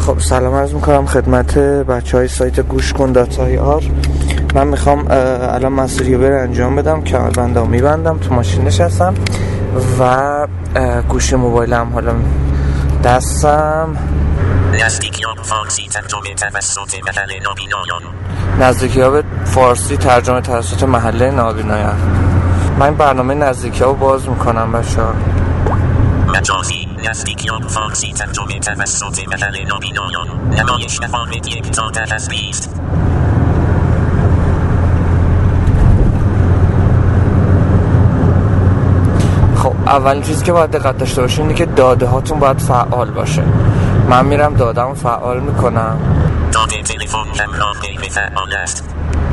خب سلام عرض میکنم خدمت بچه های سایت گوش کن .ir. من میخوام الان مسیری رو انجام بدم، کمربندم میبندم، تو ماشین نشستم و گوشی موبایلم حالا دستم. نزدیکی‌ها به فارسی ترجمه توسط محله نابینایان. من برنامه نزدیکی‌ها رو باز میکنم بچه‌ها. مجازی نزدیکی‌ها فارسی ترجمه توسط محله نابینایان. نمایش نفارد 1 تا 10. خب اولین چیزی که باید دقت داشته باشین اینه که داده هاتون باید فعال باشه. من میرم داده‌مو فعال میکنم. داده تلفن همراه غیر فعال است.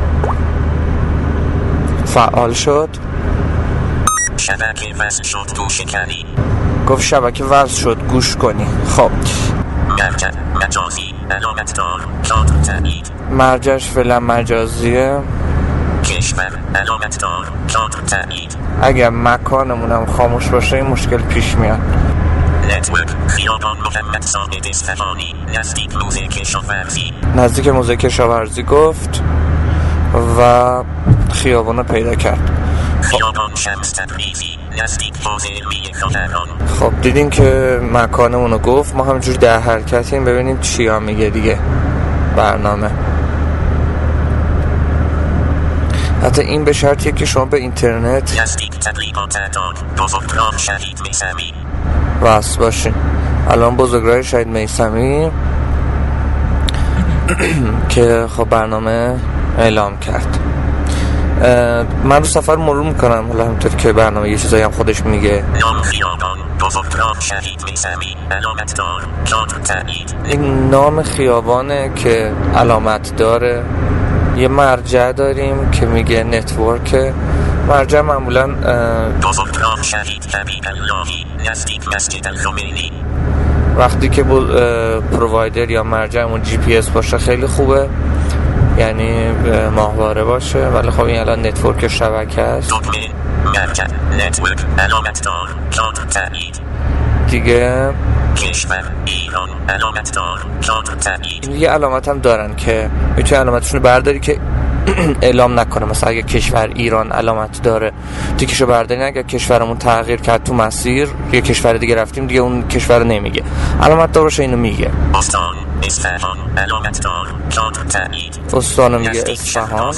فعال شد. شبکه وصل شد گوش کنی. گفت شبکه وصل شد گوش کنی. خب مرجع مجازی علامت دار کاد تایید. مرجعش فعلا مجازیه. کشور علامت دار کاد تایید. اگر مکانمونم خاموش باشه این مشکل پیش میاد. نتورک خیابان محمد صادق اصفهانی نزدیک موزه کشاورزی. نزدیک موزه کشاورزی گفت و خیابان رو پیدا کرد. خیابان شمس تبریزی نزدیک حوزه علمی خاوران. خب دیدین که مکانمون رو گفت، ما همینجور در حرکتیم ببینیم چی ها میگه دیگه برنامه. حتی این به شرطیه که شما به اینترنت نزدیک تبلیغات داد بزرگراه شهید میثمی وصل باشین. الان بزرگراه شهید میثمی که خب برنامه اعلام کرد. من رو سفر مرور میکنم حالا همینطور که برنامه یه چیزایی هم خودش میگه. نام خیابان بزرگراه شهید میثمی علامت دار کاد تایید. این نام خیابانه که علامت داره. یه مرجع داریم که میگه نتورک. مرجع معمولا بزرگراه شهید حبیب اللهی نزدیک مسجد الخمینی. وقتی که پرووایدر یا مرجعمون جی پی اس باشه خیلی خوبه، یعنی ماهواره باشه، ولی خب این الان نتورک شبکه است. دکمه مرجع نتورک علامت دار کاد تایید. دیگه کشور ایران علامت دار کاد تایید. یه علامت هم دارن که میتونی علامتشون رو برداری که اعلام نکنه. مثلا اگه کشور ایران علامت داره تیکشو برداری، اگه کشورمون تغییر کرد تو مسیر یه کشور دیگه رفتیم دیگه اون کشور نمیگه، علامت دار باشه اینو میگه. استان اصفهان علامت دار کاد تایید. استانو میگه اصفهان.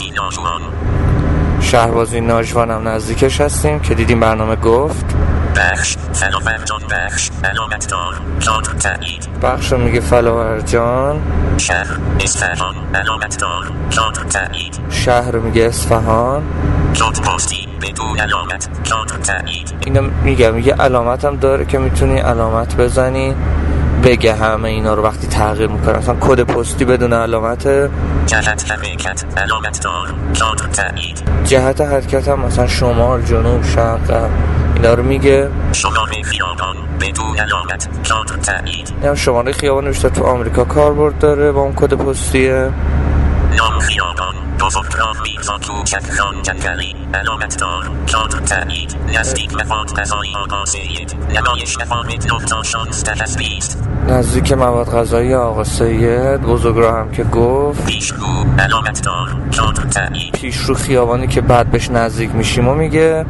شهربازی ناجوان هم نزدیکش هستیم که دیدیم برنامه گفت. بخش فلاورجان بخش علامت دار کاد تایید. بخشو میگه فلاورجان. شهر اصفهان علامت دار کاد تایید. شهر میگه اصفهان. کد پستی بدون علامت کاد تایید. اینو میگه علامت هم داره که میتونی علامت بزنی بگه همه اینا رو وقتی تغییر میکنه. مثلا کد پستی بدون علامت. جهت حرکت علامت دار کاد تایید. جهت حرکت هم مثلا شمال، جنوب، شرق اینا رو میگه. شماره خیابان بدون علامت کاد تایید. یعنی شماره خیابان بیشتر تو آمریکا کاربرد داره با اون کد پستیه. نام خیابان بزرگراه میرزا کوچک خان جنگلی علامت دار کاد تایید. نزدیک مواد غذایی آقا سید نمایش نفارد 9 تا 16 از 20. نزدیک مواد غذایی آقا سید. بزرگراه هم که گفت. پیشرو علامت دار کاد تایید. پیشرو خیابانی که بعد بهش نزدیک میشیم و میگه.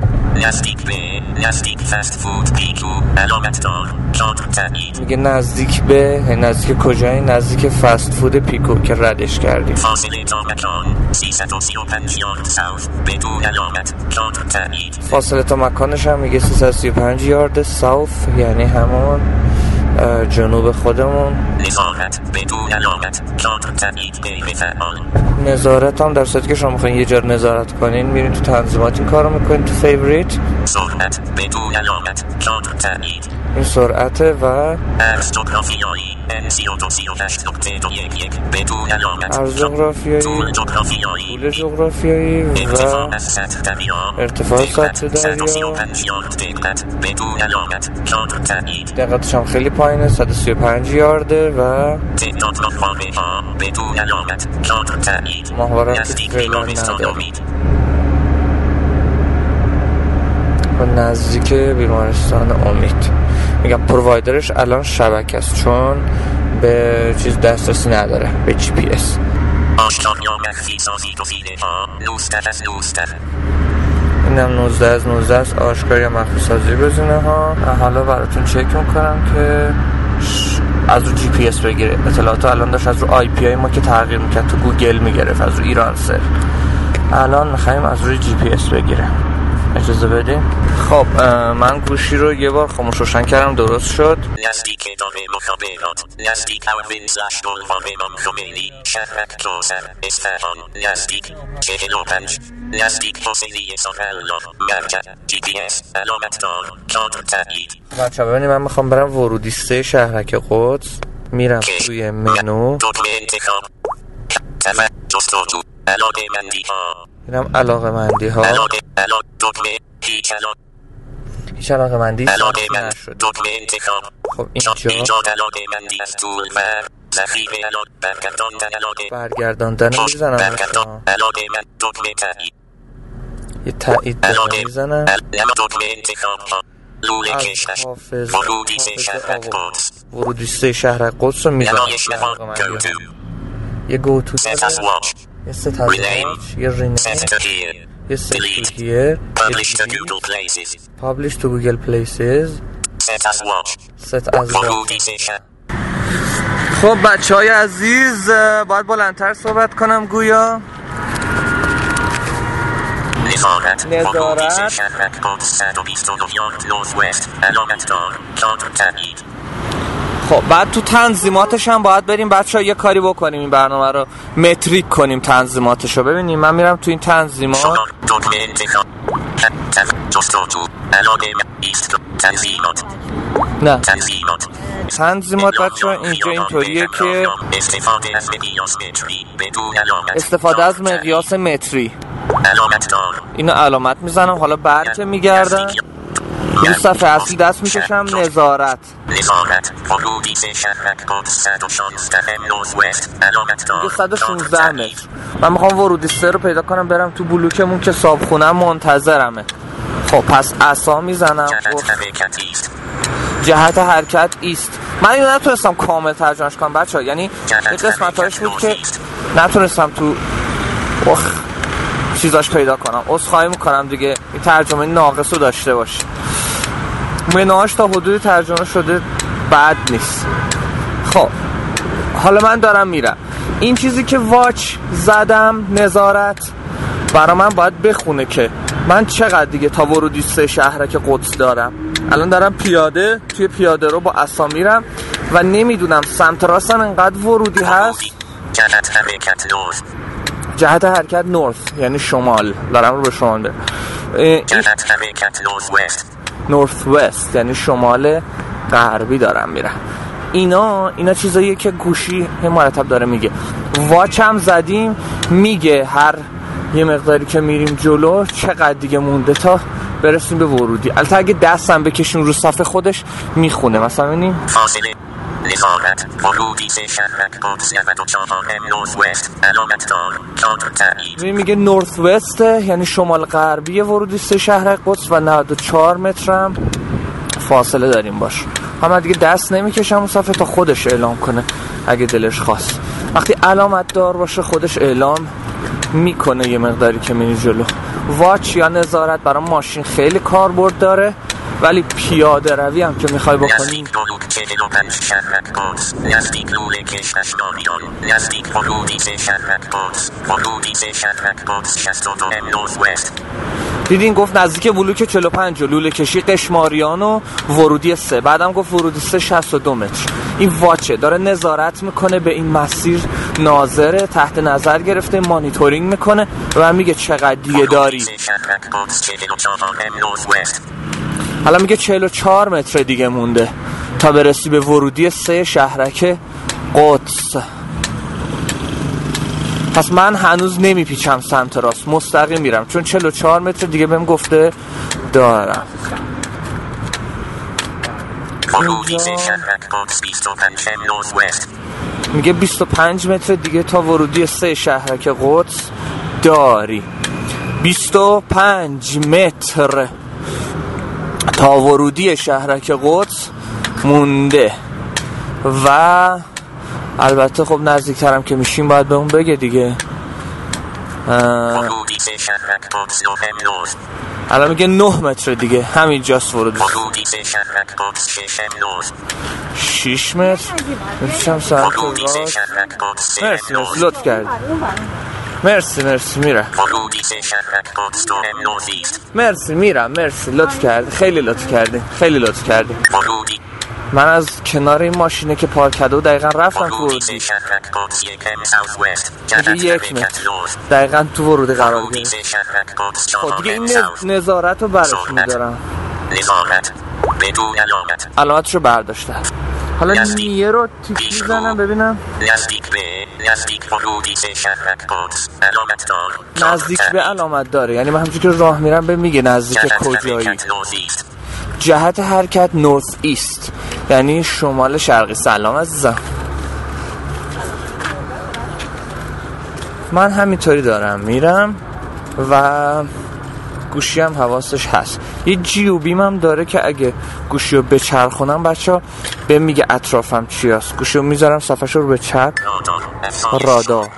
نزدیک فست فود پیکو علامت دار کاد تایید. میگه نزدیک به، نزدیک کجایی؟ نزدیک فست فود پیکو که ردش کردیم. فاصله تا مکان 335 یارد ساوث بدون علامت کاد تایید. فاصله تا مکانش هم میگه 335 یارد ساوث، یعنی همون جنوب خودمون. نظارت بدون علامت کاد تایید غیر فعال. نظارت هم در صورتی که شما میخواین یه جا نظارت کنین میرین تو تنظیمات این کارو میکنین، تو فیوریت. سرعت بدون علامت کاد تایید. این سرعته و عرض جغرافیایی N3238.211 بدون علامت. عرض جغرافیایی، طول جغرافیایی، طول جغرافیایی و ارتفاع از سطح دریا، ارتفاع سطح دریا. 135 یارد دقت بدون علامت کاد تایید. دقتش هم خیلی پایینه، 135 یارده و تعداد ماهواره ها بدون علامت کاد تایید. ماهواره که نزدیک فعلا بیمارستان نداره. امید. و نزدیک بیمارستان امید. میگم پرووایدرش الان شبکه است، چون به چیز دسترسی نداره، به جی پی اس. اینم 19 از 19 است، آشکار یا مخفی سازی بزنه ها. حالا براتون چک میکنم که از رو جی پی اس بگیره. اطلاعات الان داشت از رو آی پی آی ما که تغییر میکرد تو گوگل میگرفت، از رو ایران سر. الان میخوایم از روی جی پی اس بگیره. اجازه بدیم. خب من گوشی رو یه بار خاموش روشن کردم، درست شد. نزدیک ادامه مخابرات، نزدیک اوین/دلوان امام خمینی، شهرک کوثر، اصفهان، نزدیک 45، نزدیک حسینی سهرالله، مرکز جی پی اس علامت دار، کادر تایید. بچه‌ها ببینید، من میخوام برم ورودی 3 شهرک قدس. میرم توی منو، دکمه انتخاب، جستجو، علاقه مندی ها، میرم علاقه مندی ها. دکمه هیچ علاقه مندی نشد. دکمه انتخاب. خب اینجا علاقه مندی از طول و ذخیره علاقه برگرداندن میزنم. علاقه من دکمه تایید. یه تایید میزنم. دکمه انتخاب ها. لوله کشش. ورودی 3 شهرک قدس. ورودی 3 شهرک قدس رو میزنم. یه گو تو set as watch. یه ست از واچ، یه رینیم، یه ست تو هیر، publish to Google Places. publish to Google Places. set as watch. set as watch. ورودی 3 شهرک. خب بچهای عزیز، باید بلندتر صحبت کنم گویا. نظارت. ورودی 3 شهرک قدس 129 یارد نورث وست، علامت دار، کادر تایید. خب بعد تو تنظیماتش هم باید بریم بچه‌ها، یه کاری بکنیم، این برنامه رو متریک کنیم تنظیماتش رو. ببینیم من میرم تو این تنظیمات، دکمه انتخاب، جستجو، علاقه ایست، تنظیمات. نه تنظیمات بچه‌ها اینجا اینطوریه که استفاده از مقیاس متری، علامت دار، اینو علامت میزنم. حالا برکه میگردم این صفحه اصلی دست میکشم نظارت. ورودی 3 شهرک قدس 116 نورث وست، علامت دار 116 متر. من میخوام ورودی 3 رو پیدا کنم برم تو بلوکمون که صابخونم منتظرمه. خب پس عصا میزنم. جهت حرکت ایست. من اینو نتونستم کامل ترجمهش کنم بچه‌ها، یعنی این قسمتاش بود که نتونستم تو چیزاش پیدا کنم. عذرخواهی میکنم دیگه، این ترجمه ناقص رو داشته باشه. مناهاش تا حدود ترجمه شده بد نیست. خب حالا من دارم میرم. این چیزی که واچ زدم نظارت برای من باید بخونه که من چقدر دیگه تا ورودی 3 شهرک قدس دارم. الان دارم پیاده توی پیاده رو با عصا میرم و نمیدونم سمت راستم انقدر ورودی هست. جهت حرکت نورث یعنی شمال، دارم رو به شمال برم. جهت حرکت نورث وست یعنی شمال غربی دارم میرم. اینا چیزاییه که گوشی مرتب داره میگه. واچ هم زدیم میگه هر یه مقداری که میریم جلو چقدر دیگه مونده تا برسیم به ورودی. البته اگه دستم بکشیم رو صفحه خودش میخونه. مثلا ببینیم فاصله نظارت ورودی 3 شهرک قدس 94 نورث وست، علامت دار، کادر تایید. میگه نورث وست یعنی شمال غربی ورودی 3 شهرک قدس و 94 مترم فاصله داریم باش. من دیگه دست نمیکشم اون صفحه تا خودش اعلام کنه اگه دلش خواست. وقتی علامت دار باشه خودش اعلام میکنه یه مقداری که میری جلو. واچ یا نظارت برای ماشین خیلی کاربرد داره، ولی پیاده روی هم که میخوای بکنی نزدیک بلوک 45 شهرک قدس، نزدیک لوله کشش نامیان، نزدیک ورودی 3 شهرک قدس، ورودی 3 شهرک قدس 62 نورث وست. دیدین گفت نزدیک بلوک 45 لوله کشی قشماریان و ورودی 3، بعدم گفت ورودی 3 62 متر. این واچه داره نظارت میکنه به این مسیر، ناظره، تحت نظر گرفته، مانیتورینگ میکنه و من میگه چقدر دیگه داری. 3 شهرک قدس 44 نورث وست. حالا میگه 44 متر دیگه مونده تا برسی به ورودی 3 شهرک قدس. پس من هنوز نمیپیچم سمت راست، مستقیم میرم چون 44 متر دیگه بهم گفته دارم. ورودی 3 شهرک قدس 25 نورث وست. میگه 25 متر دیگه تا ورودی 3 شهرک قدس داری. 25 متر تا ورودی شهرک قدس مونده. و البته خب نزدیکترم که میشیم باید به اون بگه دیگه. الان میگه 9 متر دیگه، همین جاست ورودش. 6 متر میشم ساعت راست. مرسی لطف کردی. مرسی میرم. مرسی میرم. لطف کردی، خیلی لطف کردی. من از کنار این ماشینه که پارک کرده و دقیقا رفتم تو ورودی. دیگه 1 متر دقیقا تو ورودی قرار گرفت. خب دیگه این نظارت رو برش میدارم. علامتش رو برداشتم. حالا نیه رو تیک میزنم ببینم. نزدیک به علامت داره، یعنی من همچون که راه میرم به میگه نزدیک کجایی. جهت حرکت نورث ایست، یعنی شمال شرقی. سلام عزیزم. من همینطوری دارم میرم و گوشی هم حواسش هست. یه جیوبیم هم داره که اگه گوشی رو بچرخونم بچه به میگه اطرافم چی هست. گوشی رو میذارم صفحش رو به چپ. رادار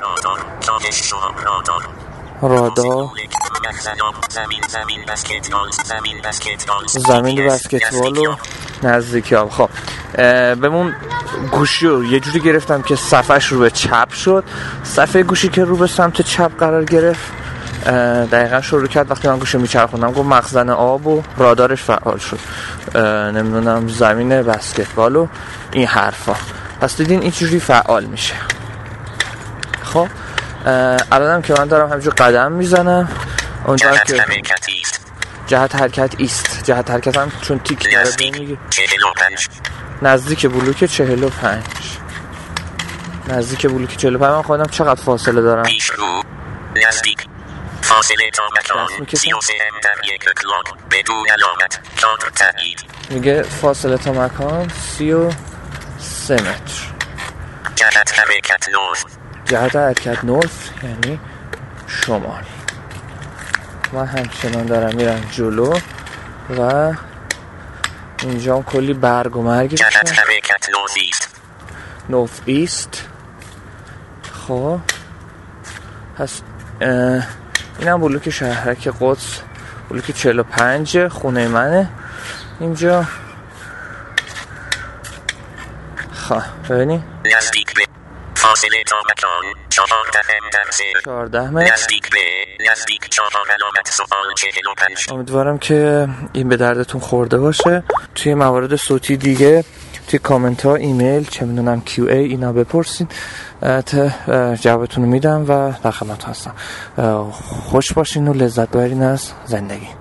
زمین بسکتبال و نزدیکی ها. خب بهمون گوشی رو یه جوری گرفتم که صفحش رو به چپ شد. صفحه گوشی که رو به سمت چپ قرار گرفت دقیقا شروع کرد وقتی من گوشی میچرخوندم گفت مخزن آب و رادارش فعال شد، نمیدونم زمین بسکتبال و این حرفا. پس دیدین این چجوری فعال میشه. خب الانم که من دارم همینجور قدم میزنم اونجا که جهت حرکت ایست. جهت حرکت هم چون تیک داره میگه نزدیک بلوک 45. نزدیک بلوک 45. من خودم چقدر فاصله دارم؟ نزدیک فاصله تا مکان 33 در 1 کلاک بدون علامت کادر تایید. میگه فاصله تا مکان 33 متر. جهت حرکت نورث. جهت حرکت نورث یعنی شمال. من همچنان دارم میرم جلو و اینجا هم کلی برگ و مرگ. جهت حرکت نورث ایست. نورث ایست. خب پس اینم بلوک شهرک قدس، بلوک 45 خونه منه اینجا. خب ببینی نزدیک به فاصله تا مکان 14 متر. نزدیک 4 علامت سوال 45. امیدوارم که این به دردتون خورده باشه. توی موارد صوتی دیگه توی کامنت ها، ایمیل، چه میدونم QA اینا بپرسین تا جوابتون رو میدم و در خدمت هستم. خوش باشین و لذت ببرین از زندگی.